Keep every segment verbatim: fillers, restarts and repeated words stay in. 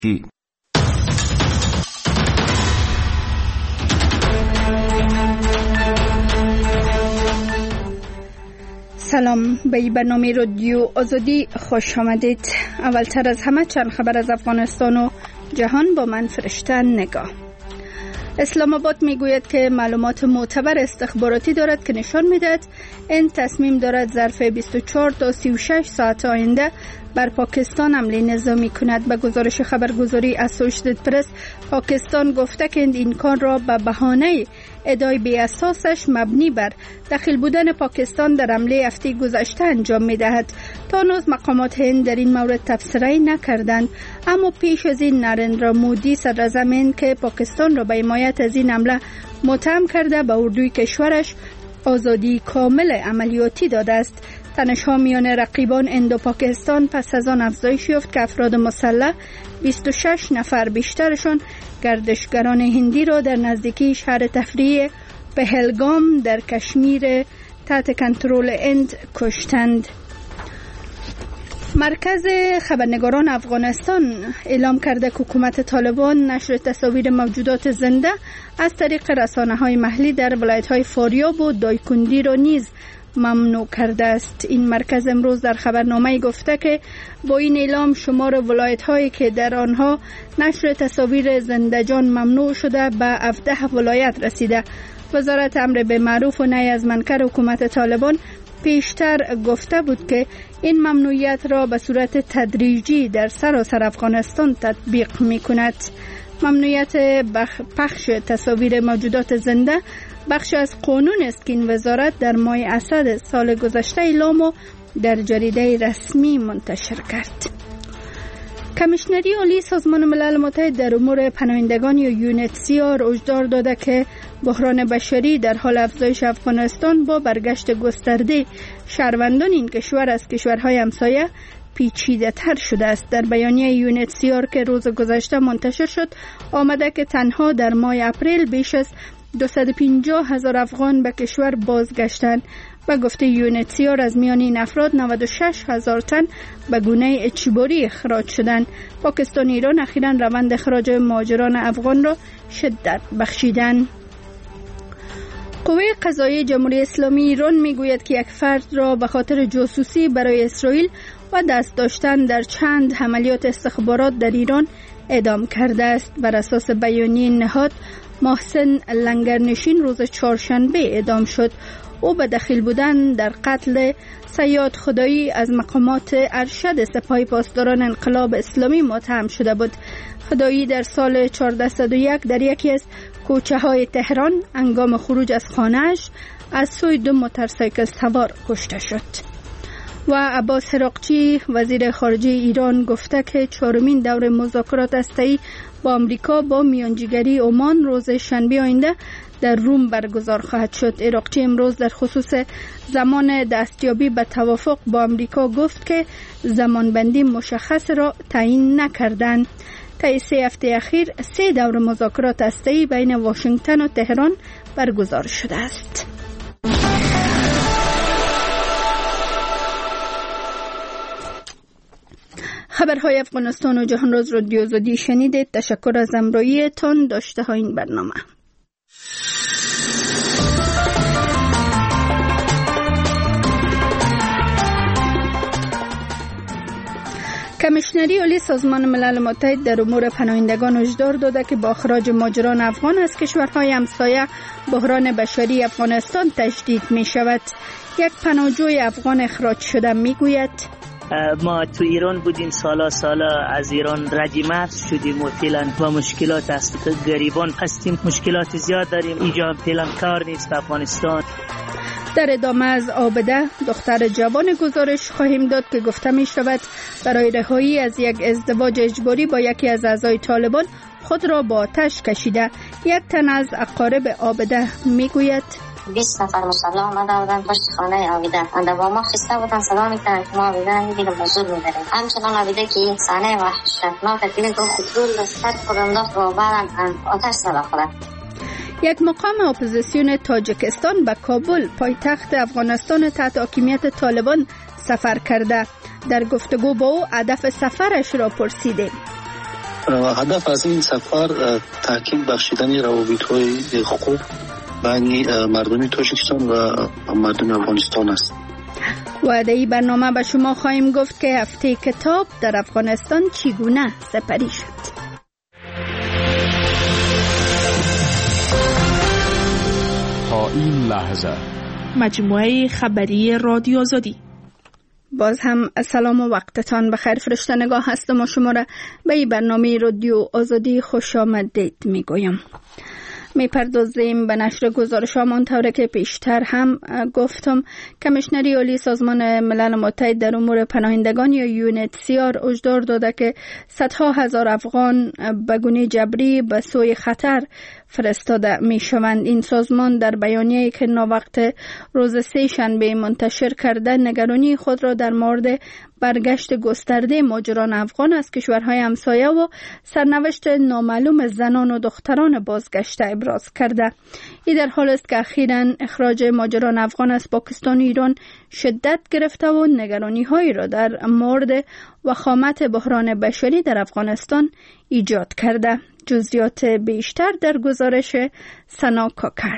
سلام، به این برنامه رادیو آزادی خوش آمدید. اولتر از همه چند خبر از افغانستان و جهان با من فرشته نگاه. اسلام آباد میگوید که معلومات معتبر استخباراتی دارد که نشان میدهد این تصمیم دارد ظرف بیست و چهار تا سی و شش ساعت آینده بر پاکستان حمله نظامی کند. به گزارش خبرگزاری اسوشیتد پرس، پاکستان گفته که این کار را به بهانه ادعای بی اساسش مبنی بر دخیل بودن پاکستان در حمله هفته گذشته انجام میدهد. تا هنوز مقامات هند در این مورد تبصره نکردند، اما پیش از این نریندرا مودی صدر اعظم که پاکستان را به حمایت از این حمله متهم کرده به اردوی کشورش آزادی کامل عملیاتی داده است. تنش‌ها میان رقیبان هند و پاکستان پس از آن افزایش یافت که افراد مسلح بیست و شش نفر، بیشترشان گردشگران هندی را در نزدیکی شهر تفریحی پهلگام در کشمیر تحت کنترل هند کشتند. مرکز خبرنگاران افغانستان اعلام کرده که حکومت طالبان نشر تصاویر موجودات زنده از طریق رسانه‌های محلی در ولایت‌های فاریاب و دایکندی را نیز ممنوع کرده است. این مرکز امروز در خبرنامه گفته که با این اعلام شمار ولایت‌هایی که در آنها نشر تصاویر زنده‌جان ممنوع شده به هفده ولایت رسیده. وزارت امر به معروف و نهی از منکر حکومت طالبان پیشتر گفته بود که این ممنوعیت را به صورت تدریجی در سراسر افغانستان تطبیق می‌کند. ممنوعیت پخش تصاویر موجودات زنده بخش از قانون است که این وزارت در ماه اسد سال گذشته اعلام و در جریده رسمی منتشر کرد. کمیشنری عالی سازمان ملل متحد در امور پناهندگان یا یونتسیار هشدار داده که بحران بشری در حال افزایش افغانستان با برگشت گسترده شهروندان این کشور از کشورهای همسایه پیچیده تر شده است. در بیانیه یونتسیار که روز گذشته منتشر شد آمده که تنها در ماه اپریل بیش از دویست و پنجاه هزار افغان به کشور بازگشتند. و گفته یونتسیار از میان این افراد نود و شش هزار تن به گونه اجباری اخراج شدند. پاکستان و ایران اخیراً روند اخراج مهاجران افغان را شدت بخشیدند. قوه قضاییه جمهوری اسلامی ایران میگوید که یک فرد را به خاطر جاسوسی برای اسرائیل و دست داشتن در چند عملیات استخبارات در ایران اعدام کرده است. بر اساس بیانیه نهاد، محسن لنگرنشین روز چهارشنبه اعدام شد. او به دخیل بودن در قتل صیاد خدایی از مقامات ارشد سپاه پاسداران انقلاب اسلامی متهم شده بود. خدایی در سال چهارصد و یک در یکی از کوچه های تهران هنگام خروج از خانه‌اش از سوی دو موتورسیکل سوار کشته شد. و عباس هراقچی وزیر خارجه ایران گفته که چهارمین دور مذاکرات هسته‌ای با آمریکا با میانجیگری عمان روز شنبه آینده در روم برگزار خواهد شد. هراقچی امروز در خصوص زمان دستیابی به توافق با آمریکا گفت که زمانبندی مشخص را تعیین نکردند. طی سه هفته اخیر سه دور مذاکرات هسته‌ای بین واشنگتن و تهران برگزار شده است. خبرهای افغانستان و جهان راز رادیو آزادی شنیدید. تشکر از همراهیتان. داشته های این برنامه. کمیشنری عالی سازمان ملل متحد در امور پناهندگان هشدار داده که با اخراج مهاجران افغان از کشورهای همسایه بحران بشری افغانستان تشدید می شود. یک پناهجوی افغان اخراج شده می گوید ما تو ایران بودیم، سالا سالا از ایران ردی مرز شدیم و فعلا با مشکلات است که گریبان هستیم، مشکلات زیاد داریم. اینجا فعلا کار نیست افغانستان. در ادامه از عابده دختر جوان گزارش خواهیم داد که گفته می شود برای رهایی از یک ازدواج اجباری با یکی از اعضای طالبان خود را با آتش کشیده. یک تن از اقارب عابده می گوید بیست نفر مسلح آمده بودن پشت خانه عابده و با ما خسته بودن، صدا میکنن که ما عابده میگیرم با زور میبریم. همچنان عابده که این صحنه وحشتناک که تو خودرول دستت خود انداخت و بعدم آتش زده خورد. یک مقام اپوزیسیون تاجیکستان به کابل پایتخت افغانستان تحت حاکمیت طالبان سفر کرده. در گفتگو با او هدف سفرش را پرسیدیم. هدف از این سفر تحکیم بخشیدن روابط‌های خوب بین مردم تاجیکستان و مردم افغانستان است. وعده ای برنامه به شما خواهیم گفت که هفته کتاب در افغانستان چگونه سپری شد. تا این لحظه مجموعه خبری رادیو آزادی. باز هم سلام و وقتتان بخیر. فرشته نگاه هستم و شما را به این برنامه رادیو آزادی خوش آمدید میگویم. میپردازیم به نشر گزارش هامان طوری که پیشتر هم گفتم. کمیشنری عالی سازمان ملل متحد در امور پناهندگان یا یو ان اچ سی آر هشدار داده که صدها هزار افغان به گونه جبری به سوی خطر فرستاده می شوند. این سازمان در بیانیه‌ای که ناوقت روز سه شنبه منتشر کرده نگرانی خود را در مورد برگشت گسترده مهاجران افغان از کشورهای همسایه و سرنوشت نامعلوم زنان و دختران بازگشته ابراز کرده. این در حال است که اخیراً اخراج مهاجران افغان از پاکستان و ایران شدت گرفته و نگرانی هایی را در مورد وخامت بحران بشری در افغانستان ایجاد کرده. جزئیات بیشتر در گزارش سنا کاکر.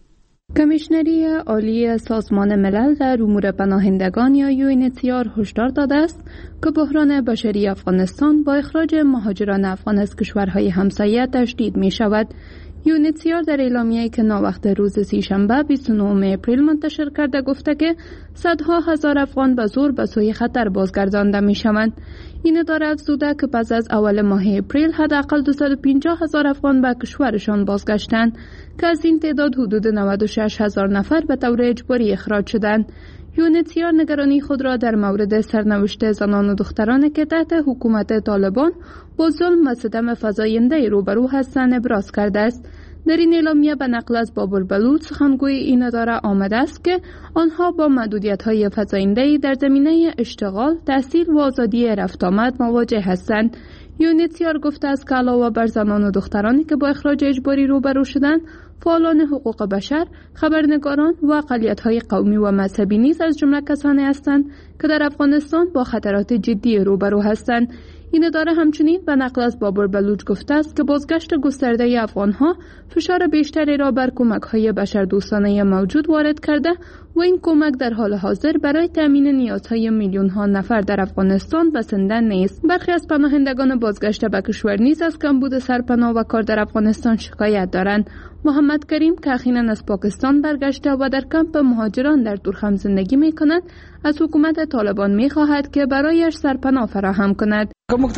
کمیشنری عالی سازمان ملل در امور پناهندگان یا یو ان اچ سی آر هشدار داده است که بحران بشری افغانستان با اخراج مهاجران افغان از کشورهای همسایه تشدید می شود. یو ان اچ سی آر در اعلامیه‌ای که ناوقت روز سه‌شنبه بیست و نهم اپریل منتشر کرده گفته که صدها هزار افغان به زور به سوی خطر بازگردانده می شوند. این اداره افزوده که پس از اول ماه اپریل حداقل دویست و پنجاه هزار افغان به کشورشان بازگشتند که از این تعداد حدود نود و شش هزار نفر به طور اجباری اخراج شدند. یو ان اچ سی آر نگرانی خود را در مورد سرنوشت زنان و دختران که تحت حکومت طالبان با ظلم و ستم فزاینده روبرو هستند ابراز کرده است. در این اعلامیه به نقل از بابل بلوچ سخنگوی این اداره آمده است که آنها با محدودیت‌های فزاینده‌ای در زمینه اشتغال، تحصیل و آزادی رفت آمد مواجه هستند. یو ان اچ سی آر گفته است که علاوه بر زنان و دخترانی که با اخراج اجباری روبرو شدند، فعالان حقوق بشر، خبرنگاران و اقلیت‌های قومی و مذهبی نیز از جمله کسانی هستند که در افغانستان با خطرات جدی روبرو هستند. این اداره همچنین به نقل از بابر بلوچ گفته است که بازگشت گسترده افغان‌ها فشار بیشتری را بر کمک‌های بشردوستانه موجود وارد کرده و این کمک در حال حاضر برای تامین نیازهای میلیون‌ها نفر در افغانستان بسنده نیست. برخی از پناهندگان بازگشته به کشور نیز از کمبود سرپناه و کار در افغانستان شکایت دارند. محمد کریم که اخیراً از پاکستان برگشته و در کمپ مهاجران در تورخم زندگی می‌کند، از حکومت طالبان می‌خواهد که برایش سرپناه فراهم کند.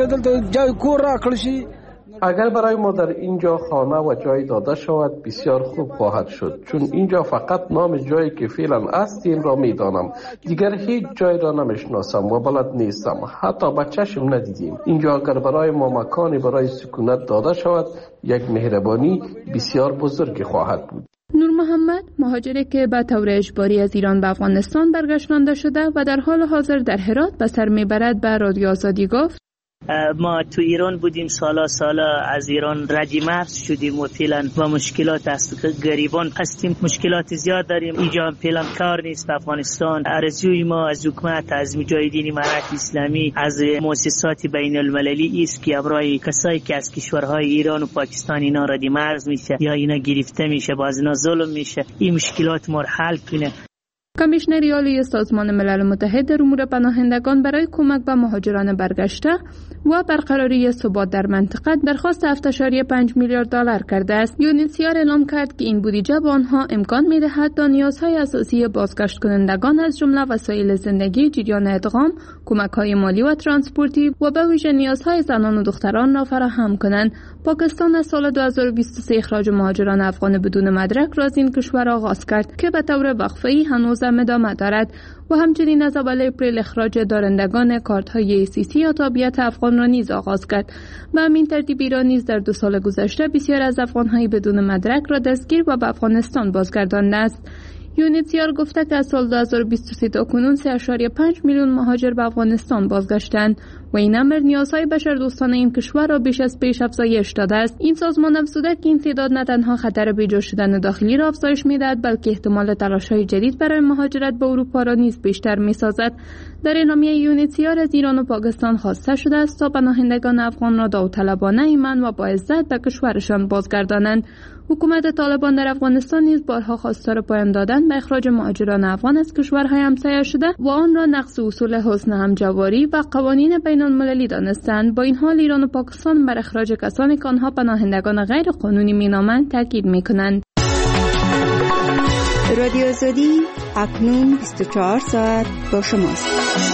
اگر برای ما در اینجا خانه و جای داده شود بسیار خوب خواهد شد، چون اینجا فقط نام جایی که فعلا هستیم را میدانم، دیگر هیچ جای را نمیشناسم و بلد نیستم، حتی به چشم ندیدیم. اینجا اگر برای ما مکانی برای سکونت داده شود یک مهربانی بسیار بزرگی خواهد بود. نور محمد، مهاجری که به طور اجباری از ایران به افغانستان برگشتانده شده و در حال حاضر در هرات به سر میبرد، به رادیو آزادی گفت: ما تو ایران بودیم، سالا سالا از ایران رجی مرز شدیم و فعلا با مشکلات است که گریبان هستیم، مشکلات زیاد داریم. اینجا فعلا کار نیست به افغانستان. آرزوی ما از حکومت، از مجاهدین امارت اسلامی، از مؤسسات بین المللی است که برای کسایی که از کشورهای ایران و پاکستان اینا رجی مرز میشه یا اینا گرفته میشه، باز اینا ظلم میشه، این مشکلات ما حل کنه. کمیشنری عالی سازمان ملل متحد در امور پناهندگان برای کمک به مهاجران برگشته و برقراری ثبات در منطقه درخواست هفت ممیز پنج میلیارد دلار کرده است. یو ان اچ سی آر اعلام کرد که این بودجه به آنها امکان می‌دهد تا نیازهای اساسی بازگشت کنندگان از جمله وسایل زندگی، جریان ادغام، کمک‌های مالی و ترانسپورتی و به ویژه نیازهای زنان و دختران را فراهم کنند. پاکستان از سال دو هزار و بیست و سه اخراج مهاجران افغان بدون مدرک را از این کشور آغاز کرد که به طور وقفه‌ای هنوز ادامه دارد و همچنین از اول اپریل اخراج دارندگان کارت‌های ای سی سی یا تابعیت افغان را نیز آغاز کرد. به همین ترتیب ایران نیز در دو سال گذشته بسیار از افغان‌های بدون مدرک را دستگیر و به افغانستان بازگردانده است. یو ان اچ سی آر گفته که از سال دو هزار و بیست و سه تا کنون سه ممیز پنج میلیون مهاجر به افغانستان بازگشتند و این امر نیازهای بشردوستانه این کشور را بیش از پیش افزایش داده است. این سازمان افزوده که این تعداد نه تنها خطر بیجا شدن داخلی را افزایش می‌دهد بلکه احتمال تلاش‌های جدید برای مهاجرت به اروپا را نیز بیشتر می‌سازد. در اعلامیه یونیسیار از ایران و پاکستان خواسته شده است تا پناهندگان افغان را داوطلبانه ایمن و با عزت به کشورشان بازگردانند. حکومت طالبان در افغانستان نیز بارها خواستار پایان دادن به اخراج مهاجران افغان از کشورهای همسایه شده و آن را نقض اصول حسن همجواری و قوانین بین‌المللی دانستند. با این حال ایران و پاکستان بر اخراج کسانی که آنها پناهندگان غیر قانونی مینامند تاکید می‌کنند. رادیو آزادی اکنون بیست و چهار ساعت با شماست.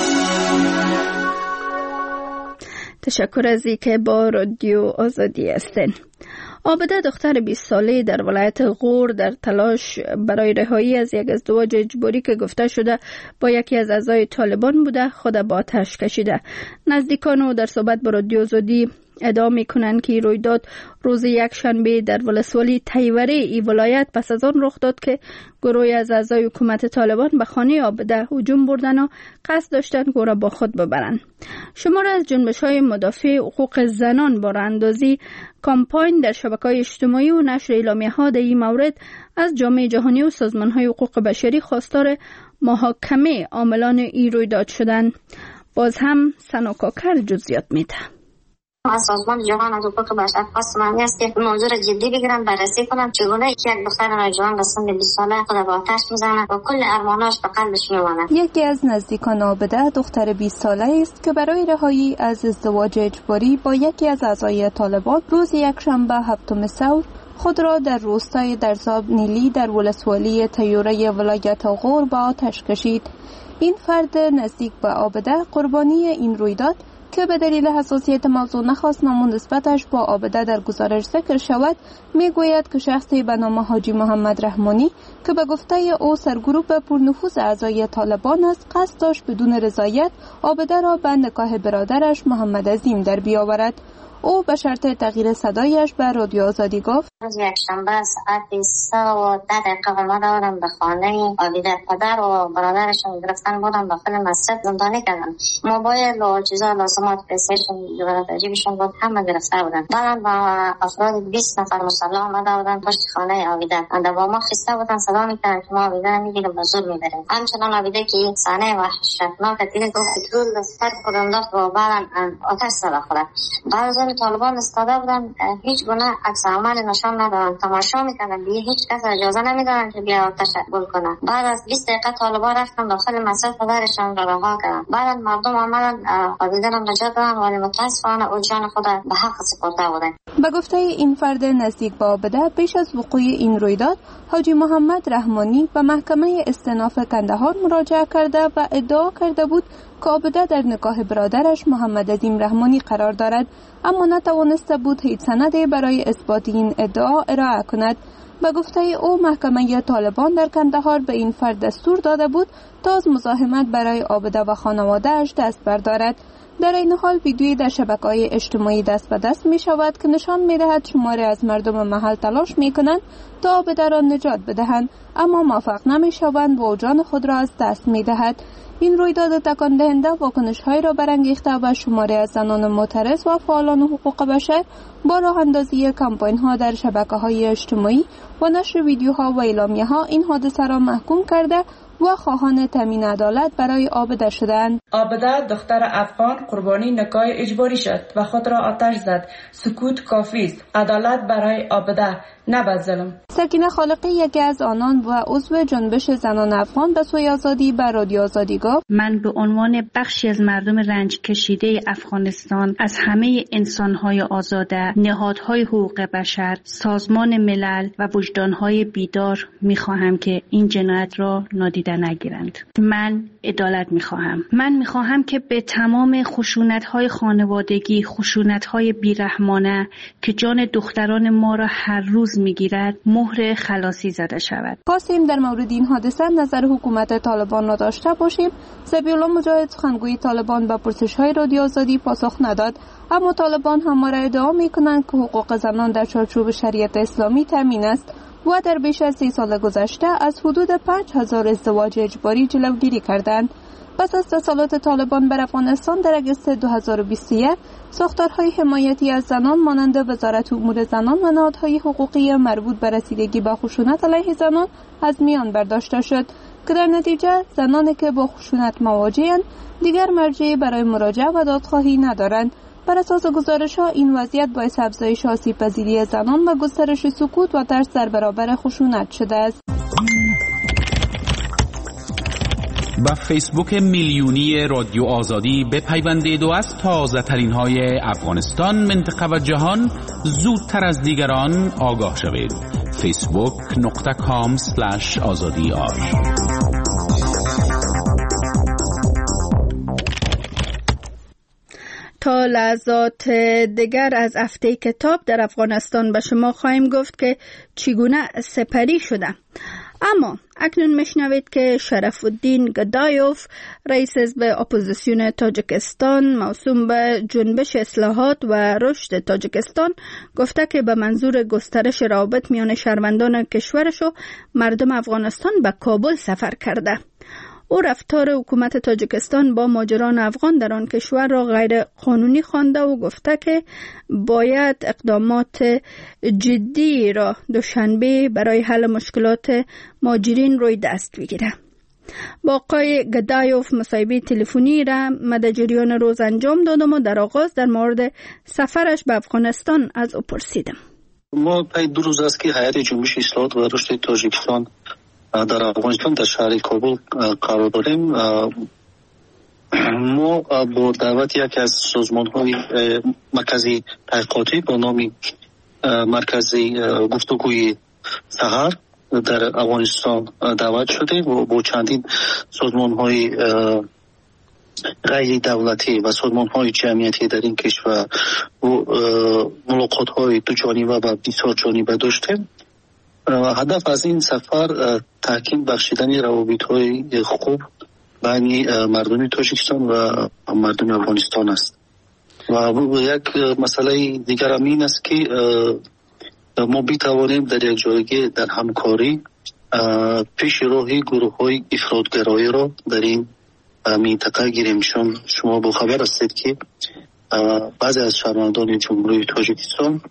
تشکر از اینکه با رادیو آزادی هستین. عابده دختر بیست ساله در ولایت غور در تلاش برای رهایی از یک ازدواج اجباری که گفته شده با یکی از اعضای طالبان بوده خود با آتش کشیده. نزدیکان او در صحبت با رادیو آزادی ادعا میکنند که رویداد روز یک شنبه در ولسوالی تیوره ای ولایت پس از آن رخ داد که گروهی از اعضای حکومت طالبان به خانه عابده هجوم بردن و قصد داشتند او را با خود ببرند. شماری از جنبش‌های مدافع حقوق زنان با راه‌اندازی کامپاین در شبکه‌های اجتماعی و نشر اعلامیه‌ها در این مورد از جامعه جهانی و سازمان‌های حقوق بشری خواستار محاکمه عاملان این رویداد شدند. باز هم سنا کاکر جزئیات میده. از سازمان جهان از حقوق بشر خواستم است که موضوع را جدی بگیرن، بررسی کنن چگونه یک دختر نوجوان به سن بیست ساله خود با آتش میزنه و کل ارماناش به قلبش میمانه. یکی از نزدیکان عابده دختر بیست ساله است که برای رهایی از ازدواج اجباری با یکی از اعضای طالبان روز یکشنبه هفتم ثور خود را در روستای درزاب نیلی در ولسوالی تیوره ولایت غور به آتش کشید. این فرد نزدیک به عابده قربانی این رویداد که به دلیل حساسیت موضوع نخواست نام نسبتش با عابده در گزارش ذکر شود میگوید که شخصی به نام حاجی محمد رحمانی که به گفته او سرگروه پرنفوذ اعضای طالبان است قصد داشت بدون رضایت عابده را به نکاح برادرش محمد عظیم در بیاورد. او به شرط تغییر صدایش به رادیو آزادی گفت روز یکشنبه ساعت سه و ده دقیقه آمده بودم به خانه عابده. پدر و برادرشون گرفتن بودم داخل مسجد زندانی کردن. موبایل و چیزا لازمات پلی‌استیشن جوالات عجیبشون بود همه گرفته بودن. بعد با افراد بیست نفر مسلح آمده بودن پشت خانه عابده. اند با ما خسته بودن صدا میکردن که ما عابده میگیریم به زور میبریم. همچنان عابده که صحنه وحشتناک دیگه گفت پترول دستر کردند و بعد آتش زده خورد. بعد طالبان استاده بودن هیچ گونه عکس عمل نشان ندادن، تماشا میکردن، دیگه هیچ کس اجازه نمیدادن که بیا تشکل کنه. بعد از بیست دقیقه طالبان رفتن داخل مسجد پدرشان را رها کردن. بعد مردم آمدن عابده را نجات دادن ولی متاسفانه او جان خود به حق سپرده بودن. به گفته این فرد نزدیک به عابده پیش از وقوع این رویداد حاجی محمد رحمانی به محکمه استئناف کندهار مراجعه کرده و ادعا کرده بود که عابده در نکاح برادرش محمد عظیم رحمانی قرار دارد، اما نتوانسته بود هیچ سندی برای اثبات این ادعا ارائه کند. به گفته او محکمه طالبان در کندهار به این فرد دستور داده بود تا از مزاحمت برای عابده و خانواده‌اش دست بردارد. در این حال ویدیویی در شبکه‌های اجتماعی دست به دست می شود که نشان می دهد شماری از مردم محل تلاش می کنند تا عابده را نجات بدهند، اما موفق نمی شوند و جان خود را از دست می دهد. این رویداد تکان دهنده واکنش‌هایی را برانگیخته و شماری از زنان معترض و فعالان حقوق بشر با راه اندازی کمپاین‌ها در شبکه‌های اجتماعی و نشر ویدیوها و اعلامیه‌ها این حادثه را محکوم کرده و خواهان تامین عدالت برای عابده شدند. عابده دختر افغان قربانی نکاح اجباری شد و خود را آتش زد. سکوت کافی است. عدالت برای عابده، نه به ظلم. سکینه خالقی یکی از آنان و عضو جنبش زنان افغان به سوی آزادی بر رادیو آزادی گفت من به عنوان بخشی از مردم رنج کشیده افغانستان از همه انسان‌های آزاده، نهادهای حقوق بشر، سازمان ملل و وجدان‌های بیدار می‌خواهم که این جنایت را نادیده نگیرند. من عدالت می‌خواهم. من می‌خواهم که به تمام خشونت‌های خانوادگی، خشونت‌های بیرحمانه که جان دختران ما را هر روز می‌گیرد، مهر خلاصی زده شود. خواستیم در مورد این حادثه نظر حکومت طالبان را داشته باشیم. ذبیح‌الله مجاهد سخنگوی طالبان به پرسش‌های رادیو آزادی پاسخ نداد، اما طالبان همواره ادعا می‌کنند که حقوق زنان در چارچوب شریعت اسلامی تامین است و در بیش از سی سال گذشته از حدود پنج هزار ازدواج اجباری جلوگیری کردند. پس از تسلط طالبان بر افغانستان در اگست دو هزار و بیست و یک، ساختارهای حمایتی از زنان مانند وزارت امور زنان و نهادهای حقوقی مربوط به رسیدگی به خشونت علیه زنان از میان برداشته شد که در نتیجه زنانی که با خشونت مواجه‌اند دیگر مرجعی برای مراجعه و دادخواهی ندارند. بر اساس گزارش‌ها این وضعیت باعث افزایش آسیب‌پذیری زنان و گسترش سکوت و ترس در برابر خشونت شده است. با فیسبوک میلیونی رادیو آزادی بپیوندید و از تازه ترین های افغانستان، منطقه و جهان زودتر از دیگران آگاه شوید. فیسبوک نقطه کام سلش آزادی آر. تا لحظات دیگر از هفته کتاب در افغانستان به شما خواهیم گفت که چگونه سپری شده. اما اکنون میشنوید که شرف الدین گدایوف، رئیس حزب اپوزیسیون تاجیکستان موسوم به جنبش اصلاحات و رشد تاجیکستان، گفته که به منظور گسترش روابط میان شهروندان کشورش و مردم افغانستان به کابل سفر کرده. او رفتار حکومت تاجیکستان با مهاجران افغان در آن کشور را غیر قانونی خوانده و گفته که باید اقدامات جدی را دوشنبه برای حل مشکلات مهاجرین روی دست بگیره. با آقای گدایوف مصاحبه تلفنی را مد جریان روز انجام دادم و در آغاز در مورد سفرش به افغانستان از او پرسیدم. ما پای دو روز است که هیئت جنبش اصلاحات و رشد تاجیکستان در افغانستان در شهر کابل قرار داریم. ما با دعوت یک از سازمان‌های مرکزی تحقیقاتی با نام مرکزی گفتگوی سحر در افغانستان دعوت شده و با چندین سازمان‌های غیر دولتی و سازمان‌های جمعیتی در این کشور و ملاقات‌های دو جانبه و بسیار جانبه داشتیم. هدف از این سفر تحکیم بخشیدن روابط‌های خوب بین مردم تاجیکستان و مردم افغانستان است. و یک مسئله دیگر هم این است که ما بتوانیم در یک جایگاه در همکاری پیش راهی گروه‌های افراطگرایی را در این منطقه گیریم، چون شما با خبر هستید که بعضی از شهروندان جمهوری تاجیکستان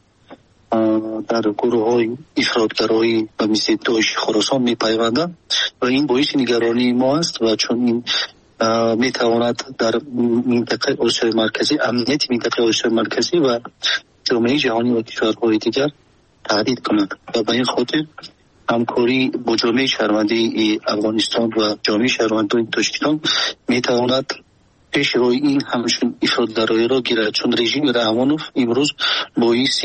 در گروه های افراطگرایی و مثل داعش خراسان می پیوندند و این باعث نگرانی ما است و چون این می تواند در منطقه آسیای مرکزی، امنیت منطقه آسیای مرکزی و جامعه جهانی و کشورهای دیگر تهدید کند و به این خاطر همکاری با جامعه شهروندی افغانستان و جامعه شهروندان تاجیکستان می تواند پیش روی این همچون افراطگرایی را گیرد، چون رژیم رحمانوف امروز باعث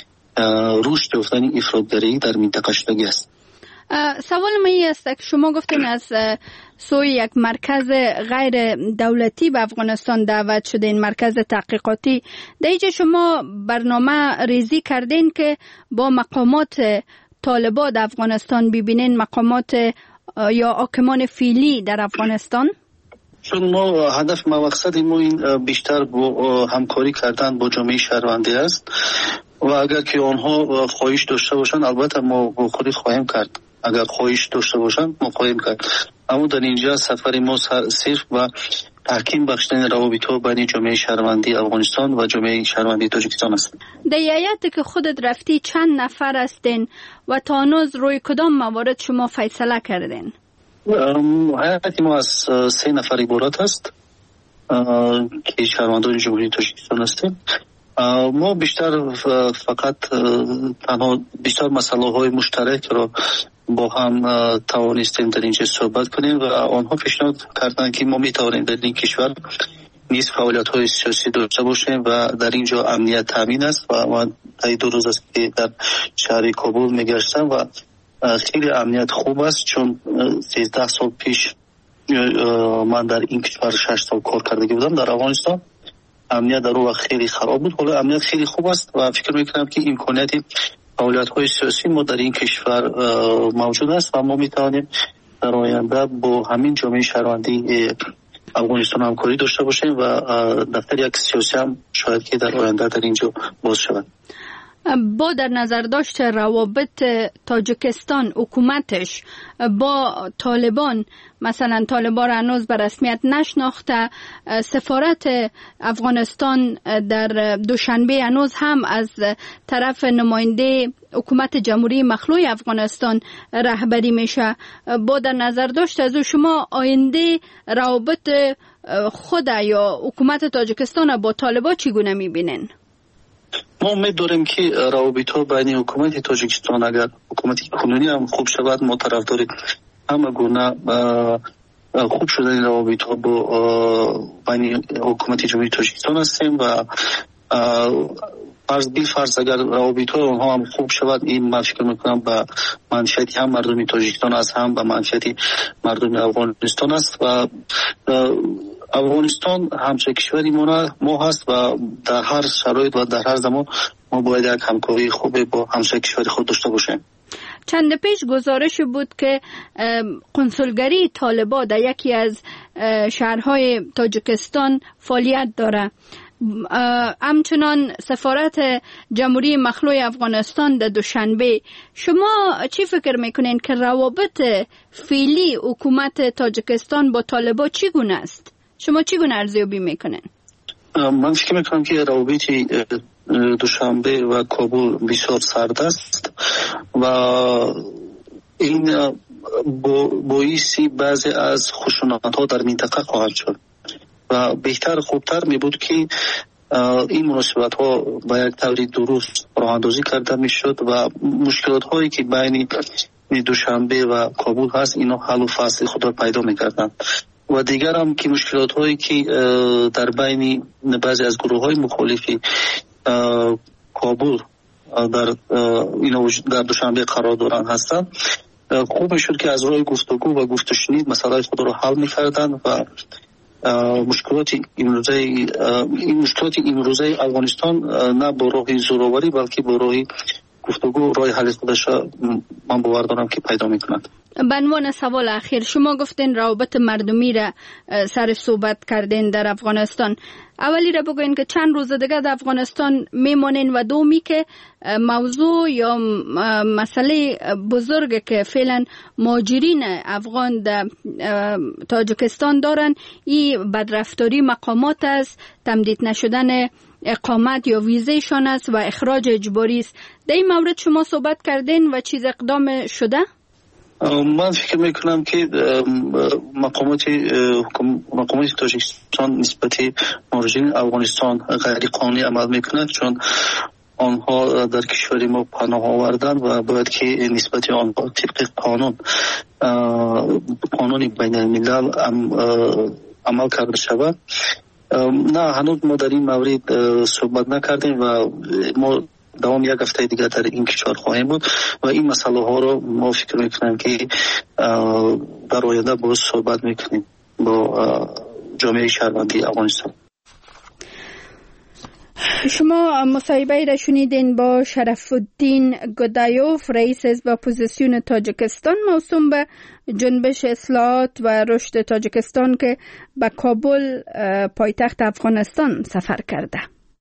رشد یافتن افراطگرایی در منطقه شده است. سوال من این است که شما گفتین از سوی یک مرکز غیر دولتی به افغانستان دعوت شدین، مرکز تحقیقاتی. در اینجا شما برنامه ریزی کردین که با مقامات طالبان در افغانستان ببینین، مقامات یا حاکمان فعلی در افغانستان؟ چون ما هدف ما مقصد ما این بیشتر با همکاری کردن با جامعه شهروندی است و اگر که آنها خواهش داشته باشند البته ما با خود خواهیم کرد. اگر خواهش داشته باشند ما خواهیم کرد. اما در اینجا سفر ما صرف و تحکیم بخشیدن روابط‌ها بین جامعه شهروندی افغانستان و جامعه شهروندی تاجیکستان است. در هیئتی که خودت رفتی چند نفر هستین و تا هنوز روی کدام موارد شما فیصله کردین؟ هیئت ما از سه نفر عبارت است که شهروندان جمهوری تاجیکستان هستیم. ما بیشتر فقط تنها بیشتر مسئله های مشترک را با هم توانستیم در اینجا صحبت کنیم و آنها پیشنهاد کردند که ما میتوانیم در این کشور نیز فعالیت های سیاسی داشته باشیم و در اینجا امنیت تامین است و من تا دو روز است که در شهر کابل میگشتم و خیلی امنیت خوب است، چون سیزده سال پیش من در این کشور شش سال کار کرده بودم در افغانستان. امنیت در اون وقت خیلی خراب بود، حالا امنیت خیلی خوب است و فکر میکنم که امکانیت فعالیت‌های سیاسی ما در این کشور موجود است و ما میتوانیم در آینده با همین جامعه شهروندی افغانستان همکاری داشته باشیم و دفتر یک سیاسی هم شاید که در آینده در اینجا باز شود. با در نظر داشت روابط تاجیکستان حکومتش با طالبان، مثلا طالبان را هنوز به رسمیت نشناخته، سفارت افغانستان در دوشنبه هنوز هم از طرف نماینده حکومت جمهوری مخلوع افغانستان رهبری میشه. با در نظر داشت از شما آینده روابط خود یا حکومت تاجیکستان با طالبان چگونه میبینین؟ ما امید داریم که روابط ها بین حکومت تاجیکستان اگر حکومت کنونی هم خوب شود، ما طرفدار همه گونه خوب شدن روابط ها با بین حکومت جمهوری تاجیکستان هستیم و فرض بی فرض اگر روابط های اونها هم خوب شود، این من فکر میکنم به منفعت هم مردم تاجیکستان است، هم به منفعت مردم افغانستان است و افغانستان همچه کشوری ما هست و در هر شرایط و در هر زمان ما باید یک همکاری خوب با همسایه کشوری خود داشته باشیم. چند پیش گزارش بود که کنسولگری طالبان در یکی از شهرهای تاجیکستان فعالیت داره. همچنان سفارت جمهوری مخلوع افغانستان در دوشنبه. شما چی فکر میکنین که روابط فعلی حکومت تاجیکستان با طالبان چگونه است؟ شما چگونه ارزیابی میکنین؟ من فکر میکنم که روابط دوشنبه و کابل بسیار سرد است و این باعثی بعضی از خشونت ها در منطقه خواهد شد و بهتر خوبتر می بود که این مناسبت ها با یک طوری درست راه اندازی کرده می شد و مشکلات هایی که بین دوشنبه و کابل هست اینا حل و فصل خود را پیدا می کردن و دیگر هم که مشکلات هایی که در بین بعضی از گروه های مخالفی کابل در اینا در دوشنبه قرار دارن هستند، خوب میشد که از راه گفتگو و گفت و شنید مسائل خود را حل می‌کردند و مشکلات امروزه این مشکلات امروزه افغانستان نه با راه زوراوری بلکه با راه گفتگو راه حل خودش من باور دارم که پیدا می‌کند. به عنوان سوال اخیر، شما گفتین روابط مردمی را سر صحبت کردین در افغانستان. اولی را بگوین که چند روز دیگه در افغانستان میمونین و دومی که موضوع یا مسئله بزرگ که فعلا مهاجرین افغان در تاجیکستان دارن، این بدرفتاری مقامات است، تمدید نشدن اقامت یا ویزهشان است و اخراج اجباری است. در این مورد شما صحبت کردین و چیز اقدام شده؟ من فکر میکنم که مقامات مقامات تاجیکستان نسبت مهاجرین افغانستان غیر قانونی عمل میکنند، چون آنها در کشور ما پناه آوردن و باید که نسبت آنها طبق قانون قانون بین الملل عمل کرده شود. نه، هنوز ما در این مورد صحبت نکردیم و ما دوام یک هفته دیگر در این کشور خواهیم بود و این مسئله ها رو ما فکر میکنیم که در آینده باز صحبت میکنیم با جامعه شهروندی افغانستان. شما مصاحبه را شنیدین با شرف الدین گودایوف، رئیس حزب اپوزیسیون تاجیکستان موسوم به جنبش اصلاحات و رشد تاجیکستان که به کابل پایتخت افغانستان سفر کرده.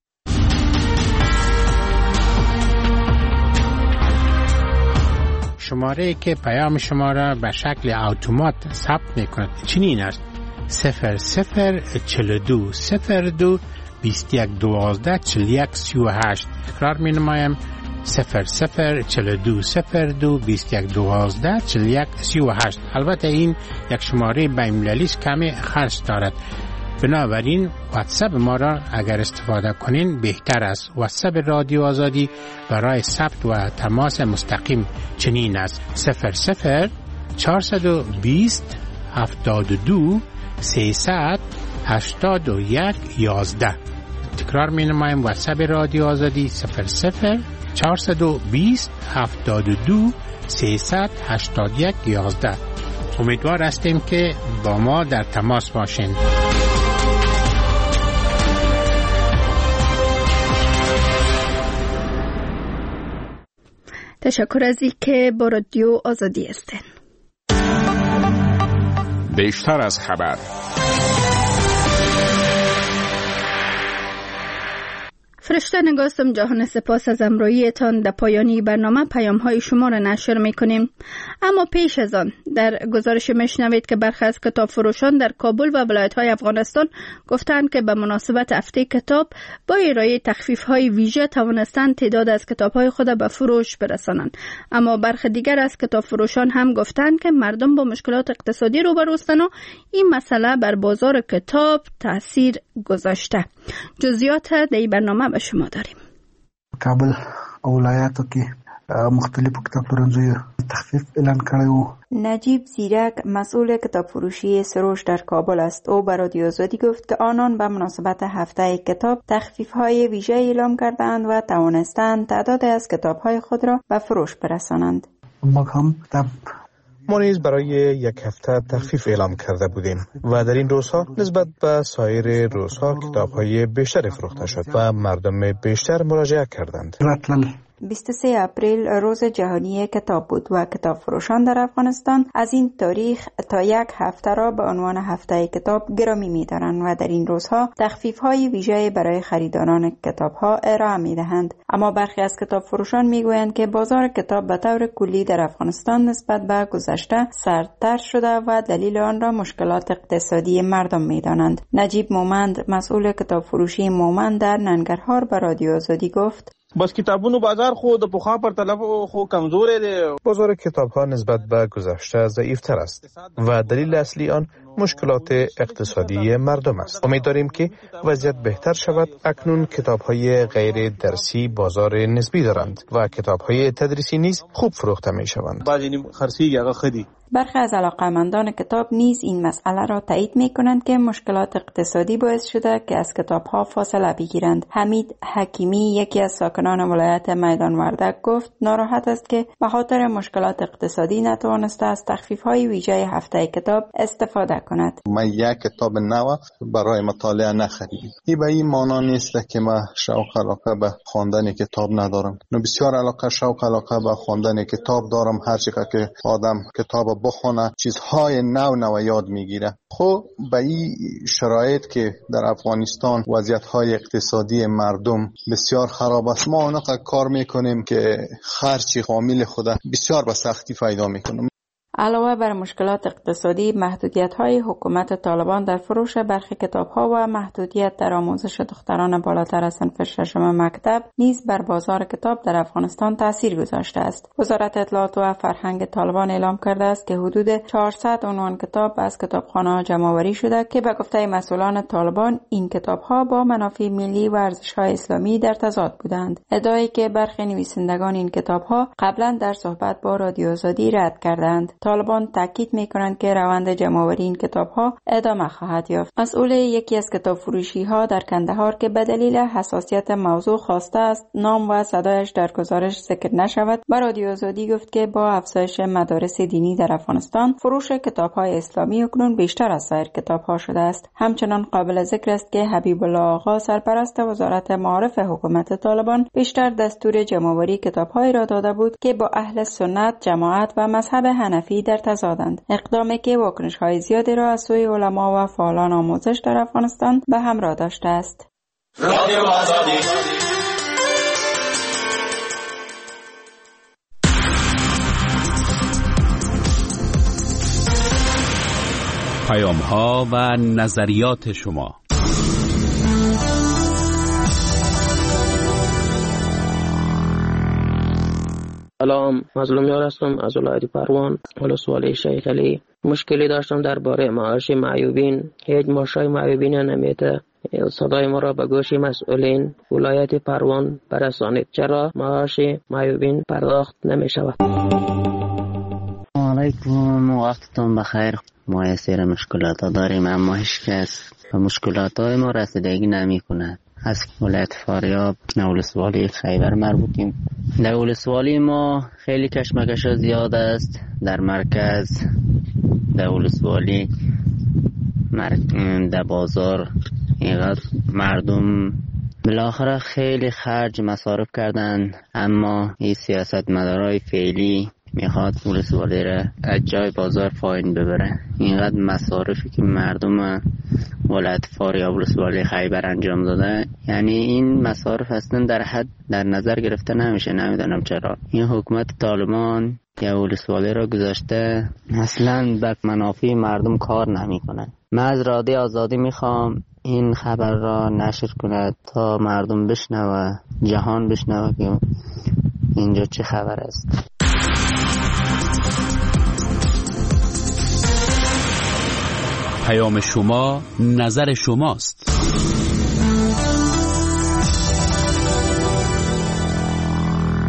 شماره که پیام شما را به شکل اتومات ثبت میکند چنین است: صفر صفر چهل و دو صفر دو بیست یک دوازده چهل یک سی و هشت. تکرار می نمایم: صفر صفر چهل و دو صفر دو بیست یک دوازده چهل یک سی و هشت. البته این یک شماره بین‌المللی است، کمی خرج دارد، بنابراین واتساپ ما را اگر استفاده کنین بهتر است. واتساپ رادیو آزادی برای ثبت و تماس مستقیم چنین است: صفر صفر چهارصد و بیست هفتاد و دو سیصد هشتاد و یک یازده. تکرار می نمایم: واتساپ رادیو آزادی صفر صفر چهارصد و بیست هفتاد و دو سیصد هشتاد و یک یازده. امیدوار هستیم که با ما در تماس باشین. تشکر از این که با رادیو آزادی هستین. بیشتر از خبر. فرشته نگاستم جهان، سپاس از امرویتان. در پایانی برنامه پیام های شما را نشر میکنیم، اما پیش از آن در گزارش میشنوید که برخی از کتاب فروشان در کابل و ولایت های افغانستان گفتند که به مناسبت هفته کتاب با ارائه تخفیف های ویژه توانستند تعداد از کتاب های خود به فروش برسانند. اما برخی دیگر از کتاب فروشان هم گفتند که مردم با مشکلات اقتصادی روبروستند و این مسئله بر بازار کتاب تاثیر گذاشته. جزئیات در این برنامه به شما داریم. کابل او ولایاتو کې مختلف کتابخانه‌های تخفیف اعلان کړی وو. نجیب زیرک مسئول کتاب فروشی سروش در کابل است. او به رادیو آزادی گفت که آنان به مناسبت هفته کتاب تخفیف‌های ویژه اعلام کردند و توانستند تعداد از کتاب‌های خود را به فروش برسانند. ما هم کتاب ما نیز برای یک هفته تخفیف اعلام کرده بودیم و در این روزها نسبت به سایر روزها کتاب‌های بیشتری فروخته شد و مردم بیشتر مراجعه کردند. بیست و سوم اپریل روز جهانی کتاب بود و کتاب فروشان در افغانستان از این تاریخ تا یک هفته را به عنوان هفته کتاب گرامی می‌دارند و در این روزها تخفیف‌های ویژه برای خریداران کتاب‌ها ارائه می‌دهند. اما برخی از کتاب فروشان می‌گویند که بازار کتاب به طور کلی در افغانستان نسبت به گذشته سردتر شده و دلیل آن را مشکلات اقتصادی مردم می‌دانند. نجیب مومند مسئول کتاب فروشی مومند در ننگرهار به رادیو آزادی گفت: بس کتابونو بازار خو د پخوا پر طلب خو کمزور دی. بازار کتاب‌ها نسبت به گذشته ضعیف‌تر است و دلیل اصلی آن مشکلات اقتصادی مردم است. امیدواریم که وضعیت بهتر شود. اکنون کتاب‌های غیر درسی بازار نسبی دارند و کتاب‌های تدریسی نیز خوب فروخته می‌شوند. باجی خرسی هغه خدي. برخی از علاقه‌مندان کتاب نیز این مسئله را تایید می‌کنند که مشکلات اقتصادی باعث شده که از کتاب‌ها فاصله بگیرند. حمید حکیمی یکی از ساکنان ولایت میدان وردک گفت ناراحت است که به خاطر مشکلات اقتصادی نتوانسته از تخفیف‌های ویژه هفته کتاب استفاده کند. من یک کتاب نو برای مطالعه نخریدم. این به این معنی نیست که من شوق علاقه به خواندن کتاب ندارم. نه بسیار علاقه شوق علاقه به خواندن کتاب دارم. هر چقدر که آدم کتاب بخونه چیزهای نو نو یاد میگیره. خب به این شرایط که در افغانستان وضعیت‌های اقتصادی مردم بسیار خراب است، ما اونقدر کار میکنیم که خرچی حامل خود بسیار به سختی پیدا میکنیم. علاوه بر مشکلات اقتصادی، محدودیت‌های حکومت طالبان در فروش برخی کتاب‌ها و محدودیت در آموزش دختران بالاتر از صنف ششم مکتب نیز بر بازار کتاب در افغانستان تأثیر گذاشته است. وزارت اطلاعات و فرهنگ طالبان اعلام کرده است که حدود چهارصد عنوان کتاب از کتابخانه‌ها جمع‌آوری شده که به گفته مسئولان طالبان این کتاب‌ها با منافع ملی و ارزش‌های اسلامی در تضاد بودند. ادعایی که برخی نویسندگان این کتاب‌ها قبلا در صحبت با رادیو آزادی رد کردند. طالبان تاکید می‌کنند که روند جمع‌آوری این کتاب‌ها ادامه خواهد یافت. مسئول یکی از کتاب فروشی‌ها در کندهار که به دلیل حساسیت موضوع خواسته است نام و صدایش در گزارش ذکر نشود، به رادیو آزادی گفت که با افزایش مدارس دینی در افغانستان فروش کتاب‌های اسلامی اکنون بیشتر از سایر کتاب‌ها شده است. همچنان قابل ذکر است که حبیب الله آقا سرپرست وزارت معارف حکومت طالبان بیشتر دستور جمع‌آوری کتاب‌هایی را داده بود که با اهل سنت، جماعت و مذهب حنفی در تضادند. اقدامی که واکنش‌های زیادی را از سوی علما و فعالان آموزش در افغانستان به همراه داشته است. رادیو آزادی. پیام‌ها و نظریات شما. سلام، مظلومیار هستم از ولایت پروان، ولسوالی شیخ علی. مشکلی داشتم درباره معاش معیوبین. هیچ معاشای معیوبین نمیده. صدای ما را به گوش مسئولین ولایت پروان برسانید. چرا معاش معیوبین پرداخت نمی شود؟ علیکم، وقتتون بخیر. ما یه سری مشکلات داریم اما هیچ کس به مشکلات های ما رسیدگی نمی کند. از ولایت فاریاب ولسوالی خیبر مربوطیم. در ولسوالی ما خیلی کشمکش زیاد است. در مرکز در ولسوالی در بازار اینقدر مردم بالاخره خیلی خرج مصارف کردن، اما این سیاست مدارای فعلی میخواد ولسوالی را از جای بازار پایین ببره. اینقدر مصارفی که مردم ولایت فاریاب ولسوالی خیبر انجام داده. یعنی این مصارف اصلا در حد در نظر گرفته نمیشه. نمیدونم چرا این حکومت طالبان یا ولسوالی را گذاشته اصلا به منافع مردم کار نمیکنه. من از رادیو آزادی میخوام این خبر را نشر کند تا مردم بشنوه، جهان بشنوه که اینجا چه خبر است. پیام شما نظر شماست.